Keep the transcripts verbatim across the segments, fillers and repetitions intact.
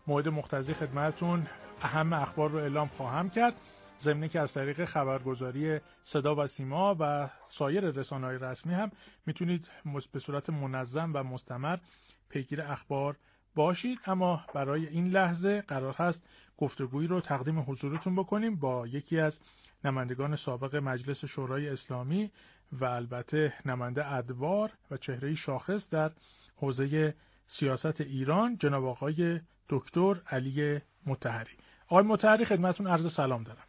موعد مختصی خدمتتون اهم اخبار رو اعلام خواهم کرد، ضمن که از طریق خبرگزاری صدا و سیما و سایر رسانه‌های رسمی هم میتونید به صورت منظم و مستمر پیگیر اخبار باشید. اما برای این لحظه قرار هست گفتگویی رو تقدیم حضورتون بکنیم با یکی از نمایندگان سابق مجلس شورای اسلامی و البته نماینده ادوار و چهره شاخص در حوزه سیاست ایران، جناب آقای دکتر علی مطهری. آقای مطهری خدمتتون عرض سلام دارم.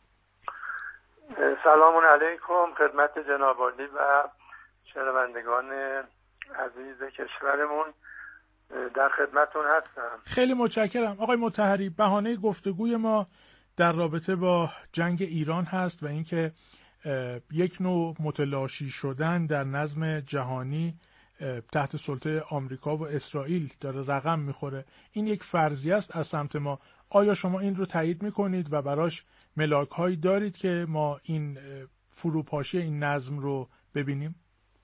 سلام علیکم خدمت جناب عالی و شنوندگان عزیز کشورمون، در خدمتتون هستم. خیلی متشکرم. آقای مطهری، بهانه گفتگوی ما در رابطه با جنگ ایران هست و اینکه یک نوع متلاشی شدن در نظم جهانی تحت سلطه آمریکا و اسرائیل داره رقم میخوره. این یک فرضیه است از سمت ما. آیا شما این رو تایید میکنید و براش ملاک هایی دارید که ما این فروپاشی این نظم رو ببینیم؟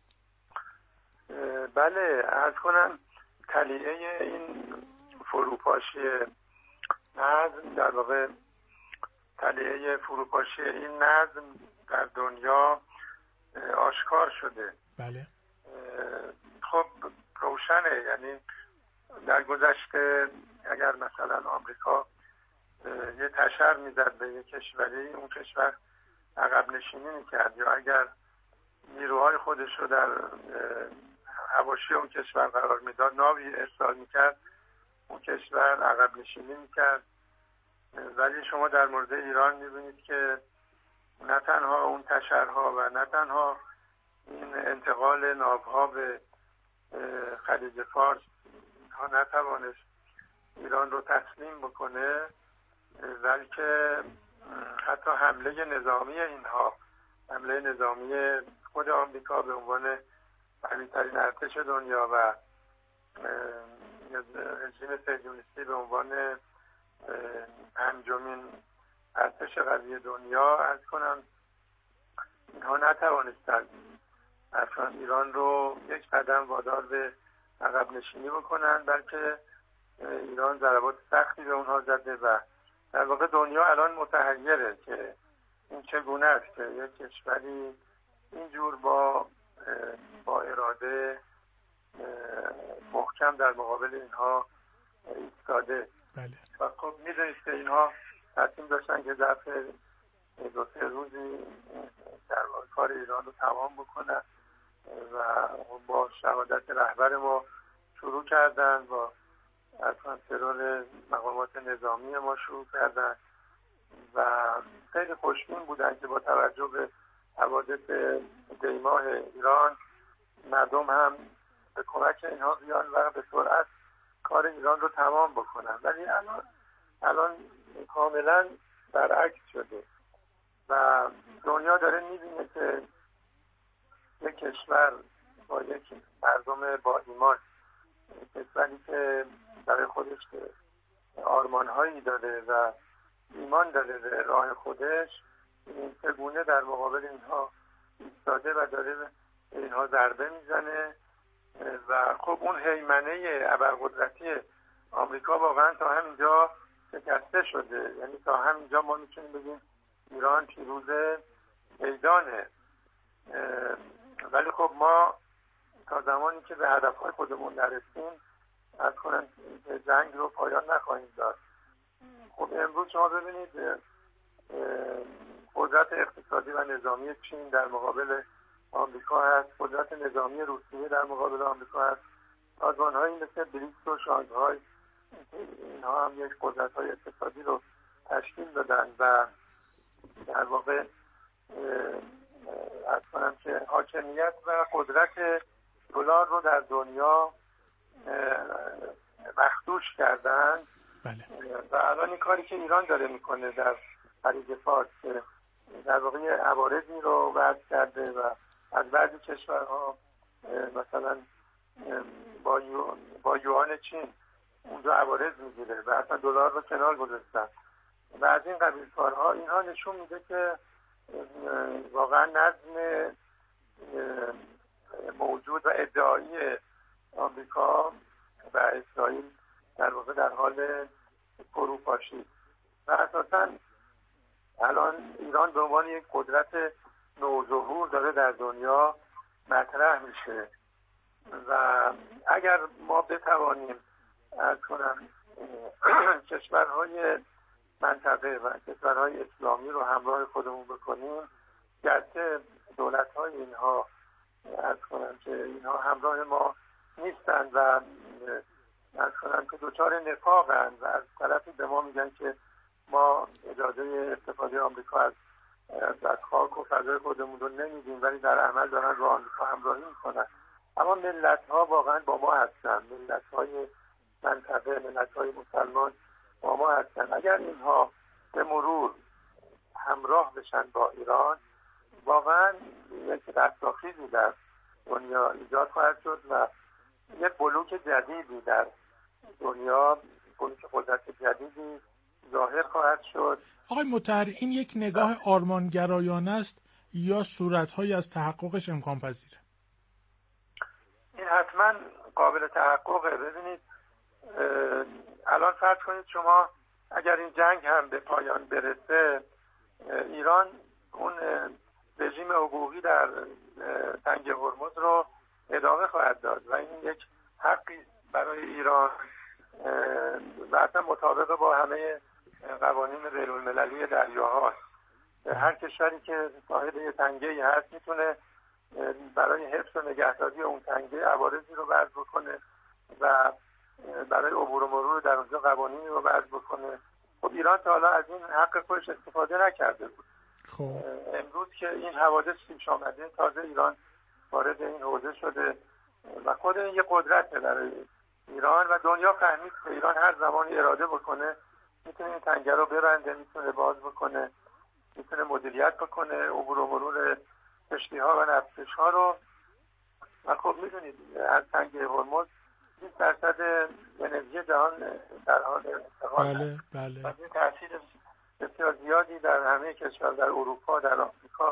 بله، عرض کنم تلیعه این فروپاشی نظم، در واقع تلیعه فروپاشی این نظم در دنیا آشکار شده. بله. خب روشنه، یعنی در گذشته اگر مثلا آمریکا یه تشر میزد به یک کشوری، اون کشور عقب نشینی میکرد، یا اگر نیروهای خودش رو در حواشی اون کشور قرار میداد، ناوی ارسال میکرد، اون کشور عقب نشینی میکرد. ولی شما در مورد ایران میبینید که نه تنها اون تشرها و نه تنها این انتقال ناوها به خلیج فارس ها نتوانست ایران رو تسلیم بکنه، بلکه حتی حمله نظامی اینها، حمله نظامی خود آمریکا به عنوان قوی‌ترین ارتش دنیا و رژیم صهیونیستی به عنوان پنجمین ارتش قوی دنیا، از کنم اینها نتوانستند اصلا ایران رو یک قدم وادار به عقب نشینی بکنن، بلکه ایران ضربات سختی به اونها زده و در واقع دنیا الان متحیره که این چگونه است که یک کشوری اینجور با با اراده محکم در مقابل اینها ایستاده. بله. و خب میدونید که اینها تصمیم داشتن که ظرف دو سه روزی در واقع کار ایران رو تمام بکنن و با شهادت رهبر ما شروع کردن، با اصلا ترور مقامات نظامی ما شروع کردن و خیلی خوشبین بودن که با توجه به حوادث دیماه ایران مردم هم به کمک اینها بیان و به سرعت کار ایران رو تمام بکنن. ولی الان الان کاملا برعکس شده و دنیا داره میبینه که یک کشور با یک مردم با ایمان، کشوری که برای خودش آرمان‌هایی داره و ایمان داره به راه خودش، چگونه در مقابل اینها ایستاده و داره اینها ضربه میزنه. و خب اون هیمنه ابرقدرتی آمریکا واقعا تا همینجا شکسته شده، یعنی تا همینجا ما میتونیم بگیم ایران پیروز میدانه. ولی خب ما تا زمانی که به هدفهای خودمون نرسیم از کنم جنگ رو پایان نخواهیم داد. خب امروز شما ببینید قدرت اقتصادی و نظامی چین در مقابل آمریکا هست، قدرت نظامی روسیه در مقابل آمریکا هست، سازمان‌هایی مثل بریکس و شانگهای اینها هم یک قدرت‌های اقتصادی رو تشکیل دادن و در واقع از کنم که حاکمیت و قدرت دلار رو در دنیا مخدوش کردن. بله. و الان این کاری که ایران داره میکنه در خلیج فارس در واقع عوارضی رو وضع کرده و از بعضی کشورها مثلا با یو با یوان چین اونجا عوارض میگیره و اصلا دلار رو کنار گذاشتن و از این قبیل کارها. اینها نشون میده که واقعا نظم موجود و ادعایی آمریکا و اسرائیل در واقع در حال فرو پاشید و اساساً الان ایران به عنوان یک قدرت نوظهور داره در دنیا مطرح میشه و اگر ما بتوانیم از کنم کشورهای منطقه و کشورهای اسلامی رو همراه خودمون بکنیم، گرچه دولت‌های اینها از کنم که اینها همراه ما نیستند و از کنم که دوچار نفاقند و از طرفی به ما میگن که ما اجازه استفاده آمریکا از از خاک و فضای خودمون رو نمیدیم، ولی در عمل دارن رو آمریکا همراهی میکنن. اما ملت‌ها واقعا با ما هستن، ملت‌های منطقه، ملت‌های مسلمان با ما هستن. اگر اینها به مرور همراه بشن با ایران، واقعا یک رستاخیزی در دنیا ایجاد خواهد شد و یک بلوک جدیدی در دنیا، بلوک قدرت جدیدی ظاهر خواهد شد. آقای مطهر، این یک نگاه آرمانگرایانه است یا صورت‌هایی از تحققش امکان پذیره؟ این حتما قابل تحققه. ببینید الان فرض کنید شما اگر این جنگ هم به پایان برسه، ایران اون رژیم حقوقی در تنگه هرمز رو ادامه خواهد داد و این یک حقی برای ایران و اصلا مطابق با همه قوانین بین المللی دریاهاست. هر کشوری که صاحب یه تنگه‌ای هست میتونه برای حفظ و نگهداری اون تنگه عوارضی رو وضع بکنه و برای عبور و مرور در اونجا قوانینی رو وضع بکنه. خب ایران تا حالا از این حق خودش استفاده نکرده بود. خب امروز که این حوادث پیش آمده، تازه ایران وارد این حوزه شده و خود این یه قدرته برای ایران و دنیا فهمید که ایران هر زمانی اراده بکنه میتونه این تنگه رو ببنده، میتونه باز بکنه، میتونه مدیریت بکنه عبور و مرور کشتی‌ها و نفتکش‌ها رو. و خب میدونید از تنگه هرمز بیست درصد انرژی جهان در حال انتقال بله بله. و این تاثیر بسیار زیادی در همه کشور، در اروپا، در آفریقا،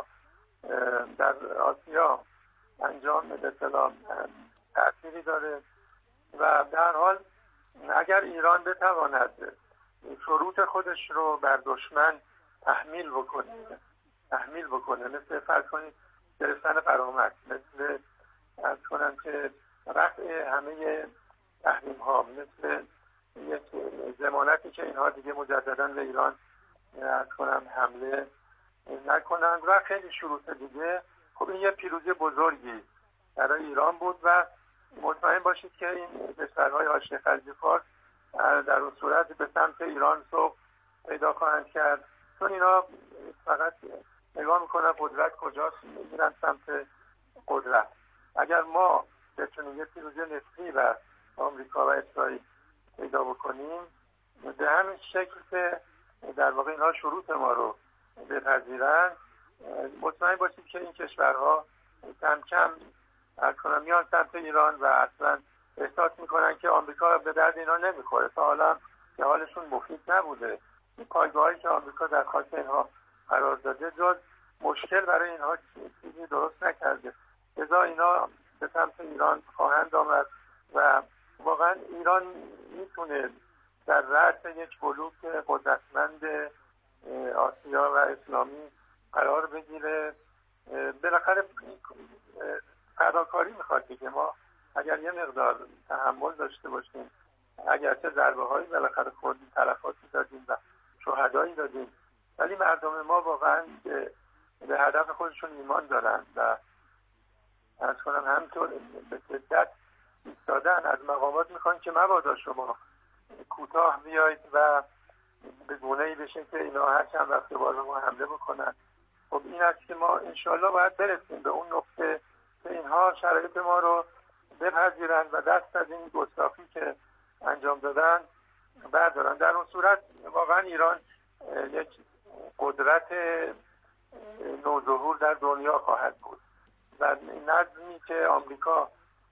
در آسیا انجام به اصطلاح تأثیری داره و در حال اگر ایران بتواند شروط خودش رو بر دشمن تحمیل بکنه تحمیل بکنه مثل فرض کنید گرفتن فرامت، مثل از کنم که رفع همه تحریم ها، مثل یک ضمانتی که اینها دیگه مجددا به ایران از کنم حمله نکنند و خیلی شروط دیگه. خب این یه پیروزی بزرگی برای ایران بود و مطمئن باشید که این کشورهای حاشیه خلیج فارس در اون صورت به سمت ایران سوق پیدا خواهند کرد، چون اینا فقط نگاه میکنن قدرت کجاست، میگیرن سمت قدرت. اگر ما بتونیم یه پیروزی نسبی و آمریکا و اسرائیل پیدا بکنیم، به همین شکل که در واقع اینها شروط ما رو بپذیرن، مطمئن باشید که این کشورها کم کم از کنم میان سمت ایران و اصلا احساس میکنن که آمریکا به درد اینا نمیخوره. تا حالا که حالشون مفید نبوده، این پایگاهایی که آمریکا در خاک اینها قرار داده جز مشکل برای اینها چیزی درست نکرده. لذا اینا به سمت ایران خواهند آمد و واقعا ایران میتونه در رأس یک بلوک قدرتمند آسیا و اسلامی قرار بگیره. بالاخره فداکاری میخواد دیگه. ما اگر یه مقدار تحمل داشته باشیم، اگرچه ضربه هایی بالاخره خوردیم، تلفاتی دادیم و شهدایی دادیم، ولی مردم ما واقعا به, به هدف خودشون ایمان دارن و از کنم همینطور به شدت ایستادن. از مقامات میخوان که مبادا شما کوتاه بیایید و به گونه‌ای بشه که اینا هر چند وقت بار به ما حمله بکنن. خب این است که ما انشالله باید برسیم به اون نقطه که اینها شرایط ما رو بپذیرن و دست از این گستاخی که انجام دادن بردارن. در اون صورت واقعا ایران یک قدرت نوظهور در دنیا خواهد بود و نظمی که آمریکا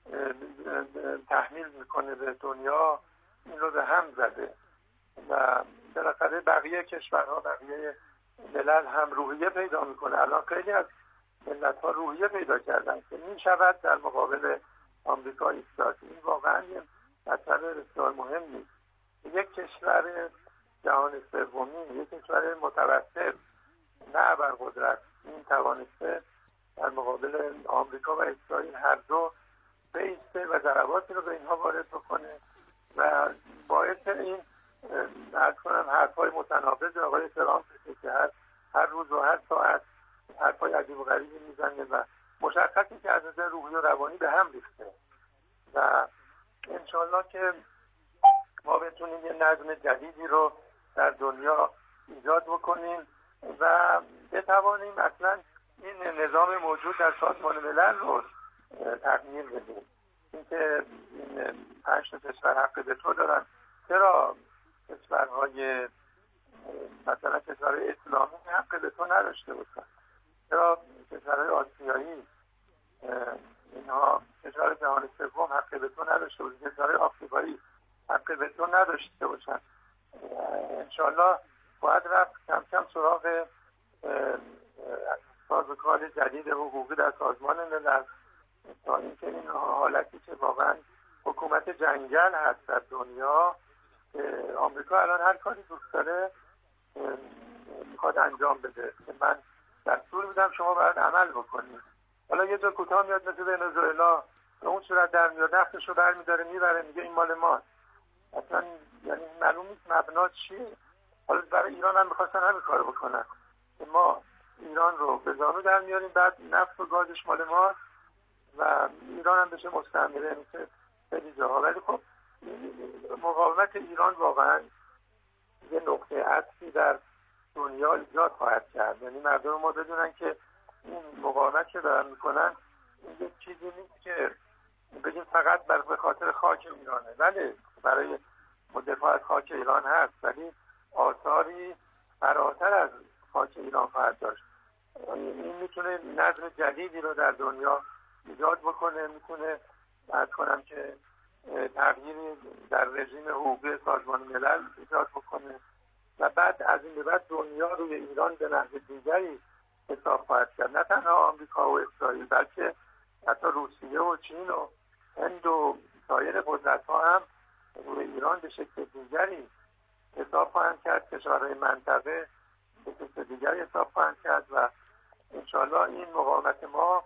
تحمیل میکنه به دنیا این رو به هم زده و بالاخره بقیه کشورها، بقیه ملل هم روحیه پیدا میکنه. الان خیلی از ملت ها روحیه پیدا کردن که می شود در مقابل آمریکا ایستاد. این واقعا یه مطلب بسیار مهم نیست. یک کشور جهان سومی، یک کشور متوسط نه ابرقدرت، این توانسته در مقابل آمریکا و اسرائیل هر دو بیسته و ضرباتی رو به اینها وارد بکنه و باعث این عرض کنم حرفای متناقض آقای ترامپ که هر هر روز و هر ساعت حرفای عجیب و غریبی میزنه و مشخصی که از نظر روحی و روانی به هم ریخته و انشالله که ما بتونیم یه نظم جدیدی رو در دنیا ایجاد بکنیم و بتوانیم اصلا این نظام موجود در سازمان ملل رو تغییر بدیم. اینکه این پنج تا کشور حق به تو دارن، چرا کشورهای مثلا کشورهای اسلامی حق به تو نداشته باشن؟ چرا کشورهای آسیایی اینها کشور جهان سوم حق به تو نداشته باشن؟ کشورهای آفریقایی حق به تو نداشته باشن؟ انشالله باید رفت کم کم سراغ سازوکار جدید حقوقی در سازمان ملل تا اینکه این حالتی که واقعا حکومت جنگل هست در دنیا، آمریکا الان هر کاری دوست داره میخواد انجام بده که من دستور میدم شما باید عمل بکنید. حالا یه جا کوتاه میاد مثل ونزوئلا به اون صورت در میاد، نفتش رو برمیداره میبره میگه این مال ماست. اصلا یعنی معلوم نیست مبنا چیه. حالا برای ایران هم میخواستن همین کارو بکنن که ما ایران رو به زانو در میاریم، بعد نفت و گازش مال ماست و ایران هم بشه مستعمره مثل خیلی جاها. ولی خب مقاومت ایران واقعا یه نقطه عطفی در دنیا ایجاد خواهد کرد. یعنی مردم ما بدونن که این مقاومت که دارن میکنن این یه چیزی نیست که بگیم فقط به خاطر خاک ایرانه. ولی برای دفاع از خاک ایران هست، ولی آثاری فراتر از خاک ایران خواهد داشت. این میتونه نظم جدیدی رو در دنیا ایجاد بکنه، میتونه عرض کنم که تغییری در رژیم حقوقی سازمان ملل ایجاد بکنه و بعد از این به بعد دنیا روی ایران به نحو دیگری حساب خواهد کرد. نه تنها آمریکا و اسرائیل بلکه حتی روسیه و چین و هند و سایر قدرت‌ها هم روی ایران به شکل دیگری حساب خواهند کرد. کشورهای منطقه به شکل دیگری حساب خواهند کرد و انشالله این مقاومت ما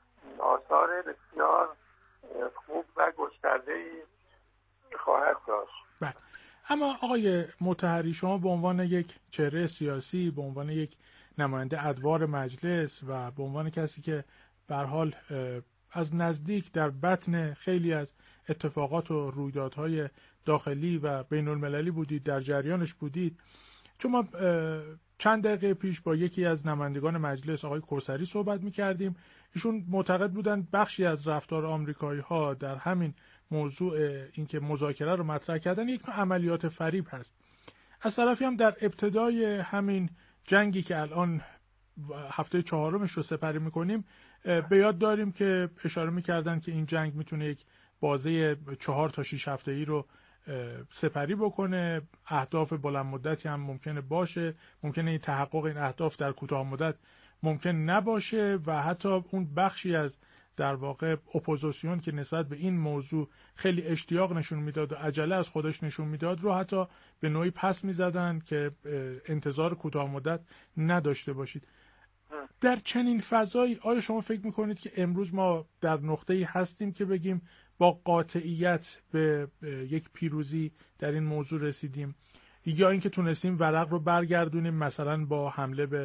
آثار بسیار خوب و گسترده‌ای خواهد داشت. بله. اما آقای مطهری، شما به عنوان یک چهره سیاسی، به عنوان یک نماینده ادوار مجلس و به عنوان کسی که به هر حال از نزدیک در بطن خیلی از اتفاقات و رویدادهای داخلی و بین المللی بودید، در جریانش بودید، چون ما چند دقیقه پیش با یکی از نمایندگان مجلس آقای کوثری صحبت می‌کردیم، ایشون معتقد بودند بخشی از رفتار آمریکایی‌ها در همین موضوع اینکه مذاکره رو مطرح کردن یک نوع عملیات فریب هست. از طرفی هم در ابتدای همین جنگی که الان هفته چهارمش رو سپری می‌کنیم به یاد داریم که اشاره می‌کردن که این جنگ میتونه یک بازه چهار تا شش هفته‌ای رو سپری بکنه، اهداف بلند مدتی هم ممکنه باشه، ممکنه این تحقق این اهداف در کوتاه مدت ممکن نباشه و حتی اون بخشی از در واقع اپوزیسیون که نسبت به این موضوع خیلی اشتیاق نشون میداد و عجله از خودش نشون میداد رو حتی به نوعی پس میزدن که انتظار کوتاه مدت نداشته باشید. در چنین فضایی آیا شما فکر میکنید که امروز ما در نقطه‌ای هستیم که بگیم با قاطعیت به یک پیروزی در این موضوع رسیدیم، یا اینکه تونستیم ورق رو برگردونیم مثلا با حمله به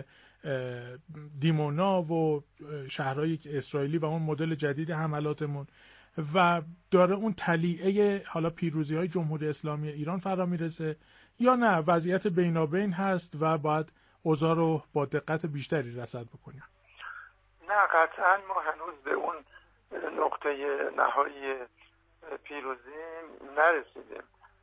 دیمونا و شهرهای اسرائیلی و اون مدل جدید حملاتمون و داره اون تلیعه حالا پیروزی‌های جمهوری اسلامی ایران فرا میرسه، یا نه وضعیت بینابین هست و باید اوضاع رو با دقت بیشتری رصد بکنیم؟ نه قطعا ما هنوز به اون نقطه نهایی پیروزی نرسیدیم.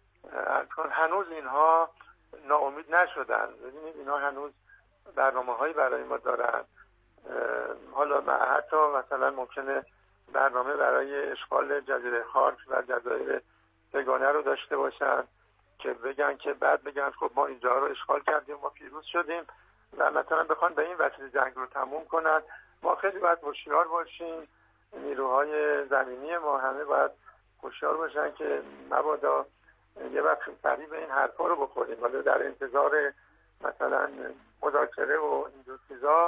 هنوز اینها ناامید نشدن. ببینید اینها هنوز برنامه‌هایی برای ما دارن. حالا حتی مثلا ممکنه برنامه برای اشغال جزیره خارک و جزایر سگانه رو داشته باشن که بگن که بعد بگن خب ما اینجا رو اشغال کردیم، ما پیروز شدیم و مثلا بخوان به این وسیله جنگ رو تموم کنن. ما خیلی باید هوشیار باشیم، نیروهای زمینی ما همه باید هوشیار باشن که مبادا یه وقت سریع به این حرفا رو بخوریم، ولی در انتظار مثلا مذاکره و اینجور چیزا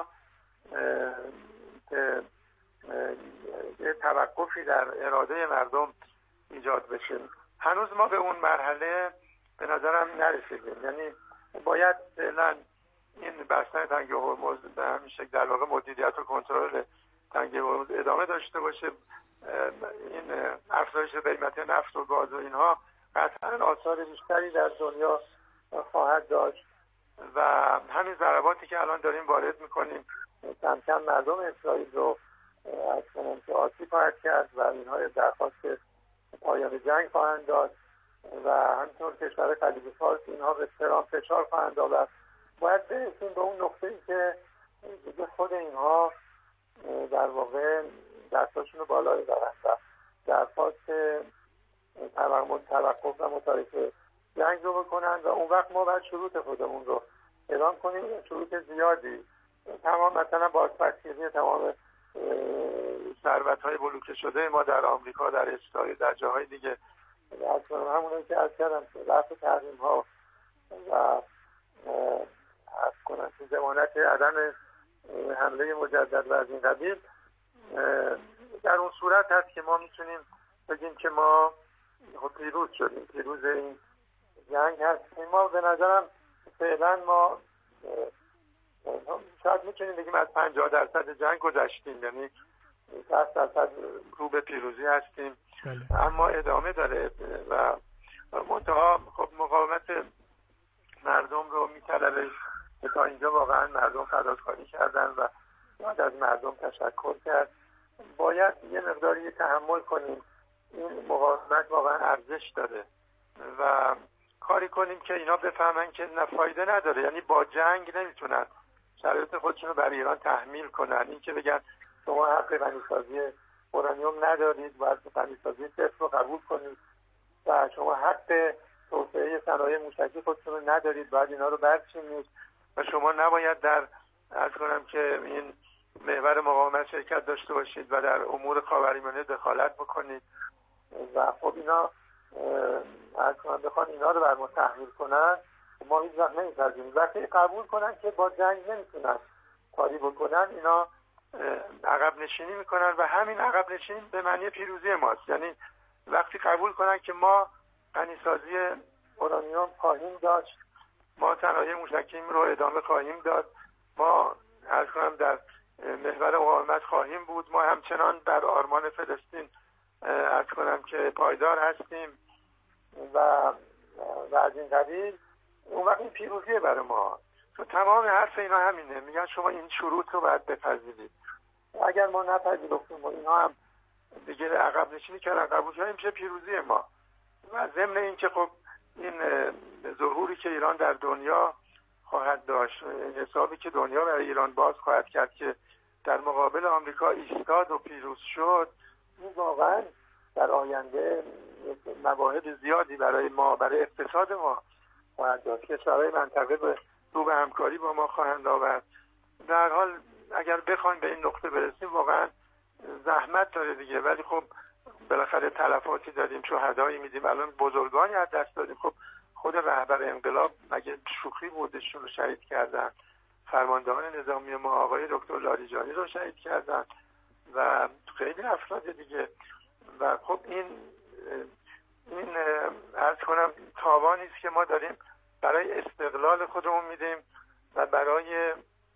که یه توقفی در اراده مردم ایجاد بشه. هنوز ما به اون مرحله به نظرم نرسیدیم. یعنی باید فعلا این بستن تنگه هرمز به همین شکل در واقع مدیریت و کنترل تنگه هرمز ادامه داشته باشه. این افزایش قیمت نفت و گاز و اینها قطعا آثار بیشتری در دنیا خواهد داشت و همین ضرباتی که الان داریم وارد میکنیم کم کم مردم اسرائیل رو از کنم که آسیب خواهد کرد و اینها درخواست پایان جنگ خواهند داد و همینطور کشور خلیج فارس اینها به تهران فشار خواهند آورد. باید برسیم به اون نقطه‌ای که دیگه خود اینها در واقع دستاشون رو بالا ببرن و درخواست توقف و متارکه جنگ رو بکنن و اون وقت ما باید شروط خودمون رو اعلام کنیم. شروط زیادی، تمام مثلا بازپسگیری تمام ثروت‌های بلوکه شده ما در آمریکا، در اسرائیل، در جاهای دیگه، اصلا همونایی که از کردم رفع تحریم‌ها و از کنن ضمانت عدم حمله مجدد و از این قبیل، در اون صورت هست که ما میتونیم بگیم که ما پیروز شدیم، پیروز این جنگ هستیم. ما به نظرم فعلا ما شاید میتونیم بگیم از پنجاه درصد جنگ گذشتیم، یعنی شصت درصد رو به پیروزی هستیم. بله. اما ادامه داره و منتها خب مقاومت مردم رو میطلبه که تا اینجا واقعا مردم فداکاری کردن و باید از مردم تشکر کرد. باید یه مقداری تحمل کنیم، این مقاومت واقعا ارزش داره و کاری کنیم که اینا بفهمن که نه فایده نداره. یعنی با جنگ نمیتونن شرایط خودشون رو برای ایران تحمیل کنن. این که بگن شما حق غنیسازی اورانیوم ندارید، باید غنیسازی صفر رو قبول کنید و شما حق توسعه صنایع موشکی خودتون رو ندارید، باید اینا رو برچینید و شما نباید در عرض کنم که این محور مقاومت شرکت داشته باشید و در امور خاورمیانه دخالت بکنید و خب اینا عرض کنم بخوان اینا رو بر ما تحمیل کنن، ما هیچ وقت نمی‌پذیریم. وقتی قبول کنن که با جنگ نمیتونن کاری بکنن، اینا عقب نشینی میکنن و همین عقب نشینی به معنی پیروزی ماست. یعنی وقتی قبول کنن که ما غنیسازی اورانیوم خواهیم داشت، ما صنایع موشکیم رو ادامه خواهیم داد، ما عرض کنم در محور مقاومت خواهیم بود، ما همچنان بر آرمان فلسطین عرض کنم که پایدار هستیم و و از این قبیل، اون وقت این پیروزیه برای ما. تو تمام حرف اینا همینه، میگن شما این شروط رو باید بپذیرید. اگر ما نپذیرفتیم و اینا هم دیگه عقب نشینی کردن قبول کردن، میشه پیروزی ما. و ضمن این که خب این ظهوری که ایران در دنیا خواهد داشت، حسابی که دنیا برای ایران باز خواهد کرد که در مقابل آمریکا ایستاد و پیروز شد، این واقعا در آینده مواهب زیادی برای ما، برای اقتصاد ما خواهد داشت. کشورهای منطقه به رو به همکاری با ما خواهند آورد. در حال اگر بخوایم به این نقطه برسیم واقعا زحمت داره دیگه، ولی خب بالاخره تلفاتی داریم، شهدایی میدیم، الان بزرگانی از دست دادیم. خب خود رهبر انقلاب مگه شوخی بودشون رو شهید کردن، فرماندهان نظامی ما آقای دکتر لاریجانی رو شهید کردن و خیلی افراد دیگه. و خب این این عرض کنم تاوانی است که ما داریم برای استقلال خودمون میدیم و برای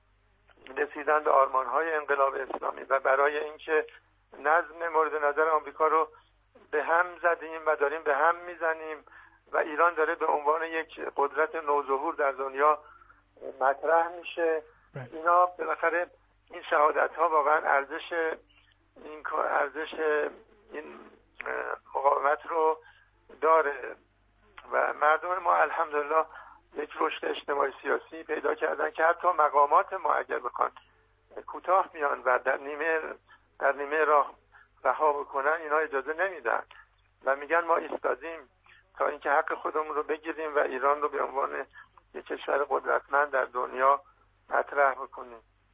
رسیدن به آرمان‌های انقلاب اسلامی و برای اینکه نظم مورد نظر آمریکا رو به هم زدیم و داریم به هم میزنیم و ایران داره به عنوان یک قدرت نوظهور در دنیا مطرح میشه. اینا بالاخره این شهادت ها واقعا ارزش این ارزش این مقاومت رو داره و مردم ما الحمدلله یک رشد اجتماعی سیاسی پیدا کردن که حتی مقامات ما اگر بخوان کوتاه میان و در نیمه در نیمه راه رها بکنن، اینا اجازه نمیدن و میگن ما ایستادیم تا اینکه حق خودمون رو بگیریم و ایران رو به عنوان یک کشور قدرتمند در دنیا مطرح بکنیم.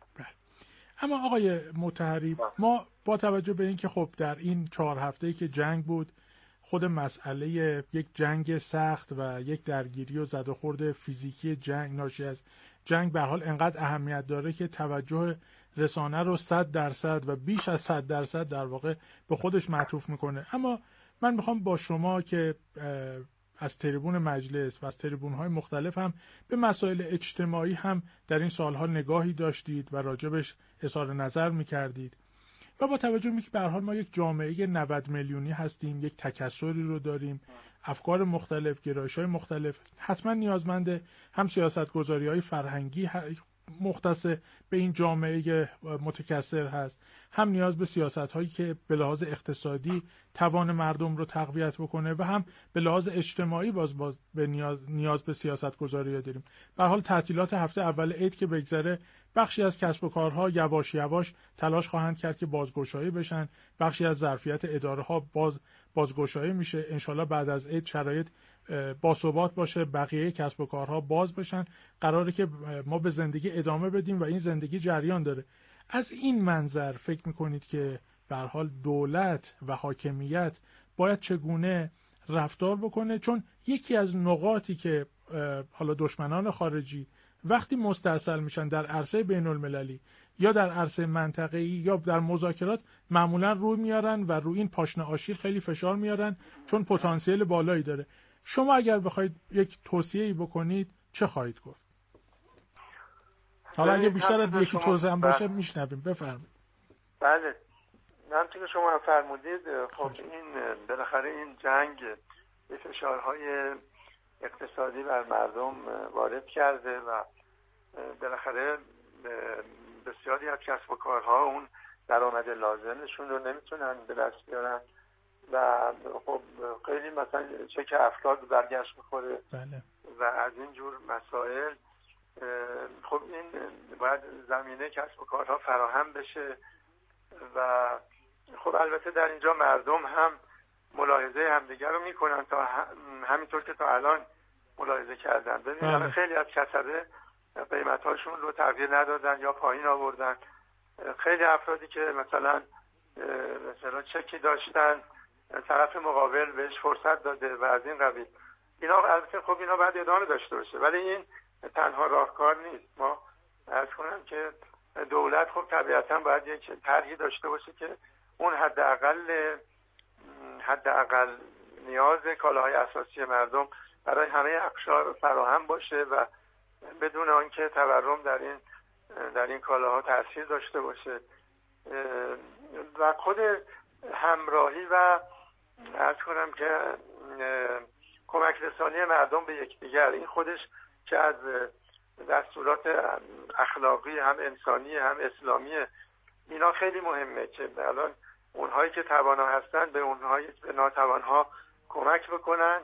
اما آقای مطهری، ما با توجه به اینکه خب در این چهار هفته‌ای که جنگ بود خود مسئله یک جنگ سخت و یک درگیری و زد و خورد فیزیکی جنگ ناشی از جنگ به هر حال انقدر اهمیت داره که توجه رسانه رو صد درصد و بیش از صد درصد در واقع به خودش معطوف میکنه. اما من میخوام با شما که از تریبون مجلس و از تریبون‌های مختلف هم به مسائل اجتماعی هم در این سالها نگاهی داشتید و راجبش اظهار نظر میکردید و با توجه به اینکه به هر حال ما یک جامعه نود میلیونی هستیم، یک تکثری رو داریم، افکار مختلف، گرایش‌های مختلف، حتما نیازمند هم سیاست‌گذاری‌های فرهنگی مختص به این جامعه متکثر هست، هم نیاز به سیاست‌هایی که به لحاظ اقتصادی توان مردم رو تقویت بکنه و هم به لحاظ اجتماعی باز باز به نیاز نیاز به سیاست‌گذاری داریم. به هر حال تعطیلات هفته اول عید که بگذره، بخشی از کسب و کارها یواش یواش تلاش خواهند کرد که بازگشایی بشن، بخشی از ظرفیت اداره‌ها باز بازگشایی میشه. انشالله بعد از عید شرایط باثبات باشه، بقیه کسب و کارها باز بشن، قراره که ما به زندگی ادامه بدیم و این زندگی جریان داره. از این منظر فکر میکنید که به هر حال دولت و حاکمیت باید چگونه رفتار بکنه؟ چون یکی از نقاطی که حالا دشمنان خارجی وقتی مستاصل میشن در عرصه بین المللی یا در عرصه منطقه‌ای یا در مذاکرات، معمولا روی میارن و روی این پاشنه آشیل خیلی فشار میارن چون پتانسیل بالایی داره. شما اگر بخواید یک توصیه‌ای بکنید چه خواهید گفت؟ حالا اگه بیشتر از یکی توصیه هم باشه میشنویم، بفرمایید. بله، همونطور که شما فرمودید، خب این بالاخره این جنگ فشارهای اقتصادی بر مردم وارد کرده و بالاخره بسیاری از کسب و کارها اون درآمد لازمشون رو نمیتونن به دست بیارن و خب خیلی مثلا چک افراد برگشت میخوره. بله. و از این جور مسائل خب این باید زمینه کسب و کارها فراهم بشه و خب البته در اینجا مردم هم ملاحظه همدیگر رو میکنن تا همینطور که تا الان ملاحظه کردن. ببینید خیلی از کسبه قیمتاشون رو تغییر ندادن یا پایین آوردن. خیلی افرادی که مثلا مثلا چکی داشتن، طرف مقابل بهش فرصت داده و از این قبیل. اینا البته خب اینا باید ادامه داشته باشه، ولی این تنها راهکار نیست. ما عرض کنم که دولت خب طبیعتا باید یک طرحی داشته باشه که اون حداقل حداقل نیاز کالاهای اساسی مردم برای همه اقشار فراهم باشه و بدون آنکه تورم در این در این کالاها تاثیر داشته باشه و خود همراهی و عرض کنم که کمک رسانی مردم به یکدیگر، این خودش که از دستورات اخلاقی هم انسانی هم اسلامی اینا خیلی مهمه که الان اونهایی که توانا هستن به اونهایی به ناتوانها کمک بکنن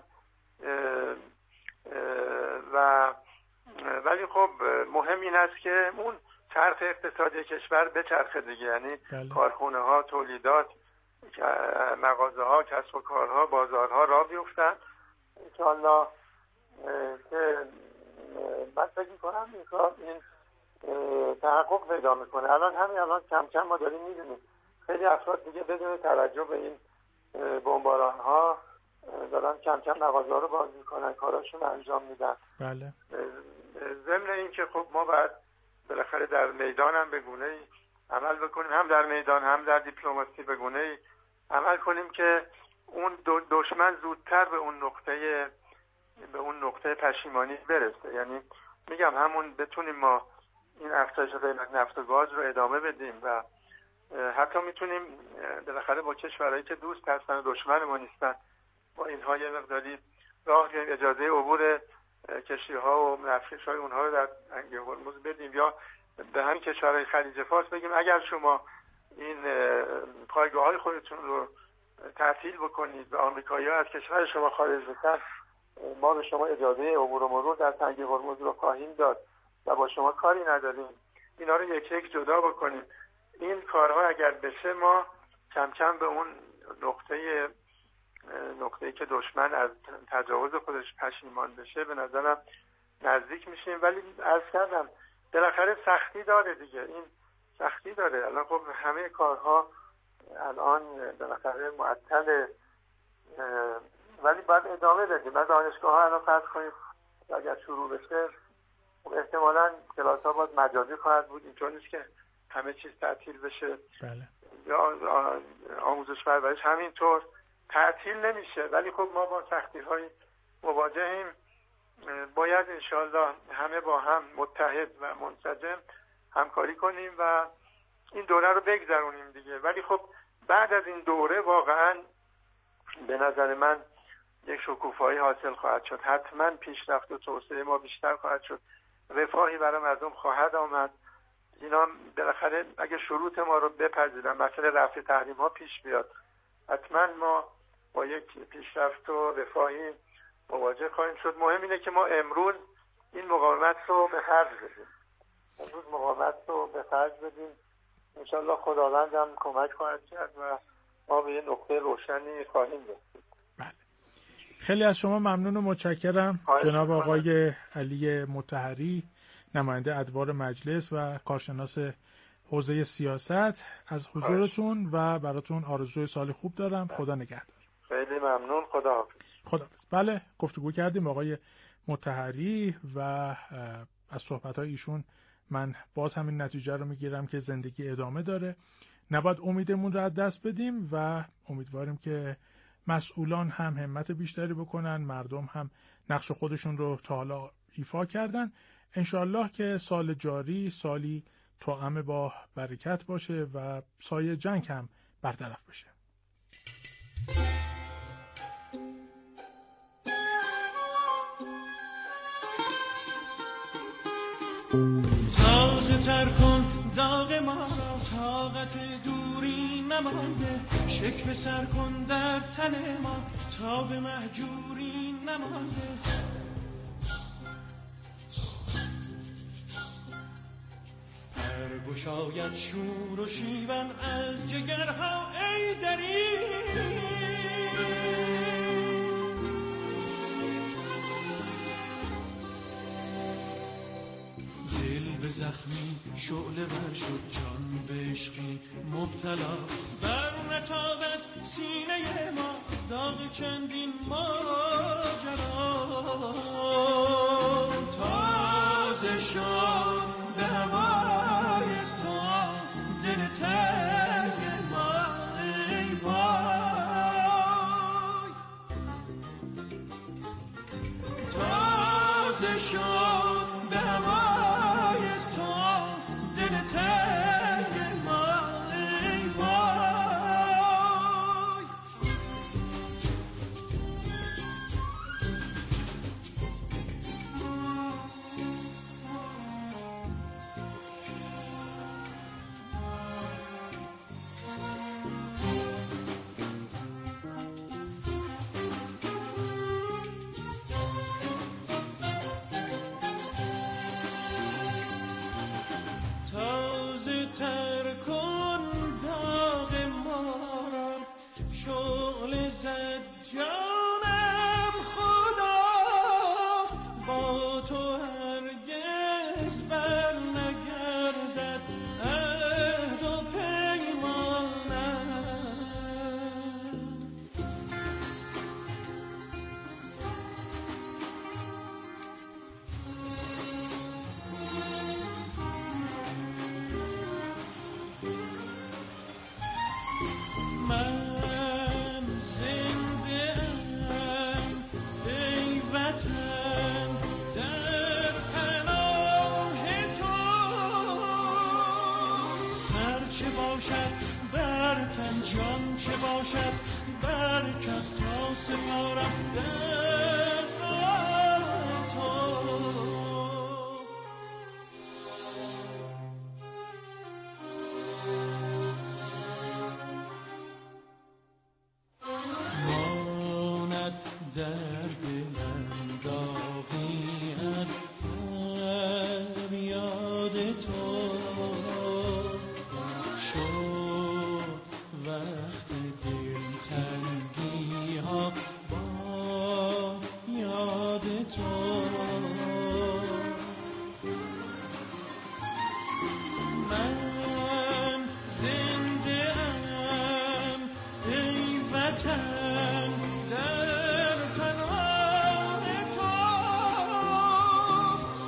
و ولی خب مهم این است که اون چرخ اقتصادی کشور بچرخه دیگه، یعنی کارخونه ها، تولیدات، مغازه ها، کسب و کارها، بازارها راه بیفتن انشاءالله که من فکر میکنم این کار این تحقق پیدا میکنه. الان همین الان کم کم ما داریم میبینیم خیلی افراد دیگه بدون توجه به این بمباران ها دارن کم کم مغازه ها رو باز میکنن، کاراشون انجام میدن. بله. ضمن این که خب ما باید بالاخره در میدان هم به گونه‌ای عمل بکنیم، هم در میدان هم در دیپلماسی به گونه‌ای عمل کنیم که اون دشمن زودتر به اون نقطه به اون نقطه پشیمانی برسه. یعنی میگم همون بتونیم ما این افزایش قیمت نفت و گاز رو ادامه بدیم و حتی میتونیم بالاخره با کشورهایی که دوست هستن و دشمن ما نیستن با اینها یه مقداری راه اجازه عبور کشتی‌ها و نفتکش‌های اونها رو در تنگه هرمز بدیم یا به همین کشورهای خلیج فارس بگیم اگر شما این پایگاه‌های خودتون رو تعطیل بکنید و آمریکایی‌ها از کشور شما خارج بشن، ما به شما اجازه عبور و مرور در تنگه هرمز رو خواهیم داد و با شما کاری نداریم. اینا رو یک یک جدا بکنیم. این کارها اگر بشه ما کم کم به اون نقطه نقطه‌ای که دشمن از تجاوز خودش پشیمان بشه به نظرم نزدیک میشیم. ولی عرض کردم بالاخره سختی داره دیگه، این سختی داره. الان خب همه کارها الان بالاخره معطل ولی باید ادامه بدیم. من دانشگاه ها الان فرض کنیم اگر شروع بشه احتمالاً کلاس ها باید مجازی خواهد بود، اینطور نیست که همه چیز تعطیل بشه. بله. یا آموزش پرورش همینطور تعطیل نمیشه، ولی خب ما با سختی های مواجهیم. باید انشالله همه با هم متحد و منسجم همکاری کنیم و این دوره رو بگذرونیم دیگه. ولی خب بعد از این دوره واقعا به نظر من یک شکوفایی حاصل خواهد شد، حتما پیشرفت و توسعه ما بیشتر خواهد شد، رفاهی برای مردم خواهد آمد. اینا بالاخره اگه شروط ما رو بپذیرن، مثلا رفع تحریم ها پیش بیاد، حتما ما با یک پیشرفت و رفاهی مواجه خواهیم شد. مهم اینه که ما امروز این مقاومت رو به خرج بدیم، امروز مقاومت رو به خرج بدیم. انشالله خداوند هم کمک خواهد کرد و ما به یه نقطه روشنی خواهیم رسید. بله. خیلی از شما ممنون و متشکرم جناب آقای علی مطهری، نماینده ادوار مجلس و کارشناس حوزه سیاست، از حضورتون و براتون آرزوی سال خوب دارم. خدا نگهدار. خیلی ممنون. خدا حافظ. خدا حافظ. بله، گفتگو کردیم آقای مطهری و از صحبت‌های ایشون من باز همین نتیجه رو میگیرم که زندگی ادامه داره. نباید امیدمون رو از دست بدیم و امیدواریم که مسئولان هم همت بیشتری بکنن، مردم هم نقش خودشون رو تا حالا ایفا کردن. انشالله که سال جاری سالی توأم با برکت باشه و سایه جنگ هم برطرف بشه. تازه تر کن داغ ما را، طاقت دوری نمانده، شکوه سر کن در تن ما، تا به مهجوری نمانده. برگشاید شور و شیون از جگرها ای دری، دل به زخمی شعله ور شد، جان به عشقی مبتلا، بر نتابد سینه ما داغ چندین ماجرا. تازه شد به هوای تا دل تنگ ما ای وای. تازه شد به هوای تا دل تنگ ما ای وای. تازه تر کن داغ ما را، شعله زد جانم خدا، با تو هرگز بر نگردد عهد و پیمانم. من زنده ام ای وطن در پناه تو، سر چه باشد بر تن، جان چه باشد بر کف، تا سپارم در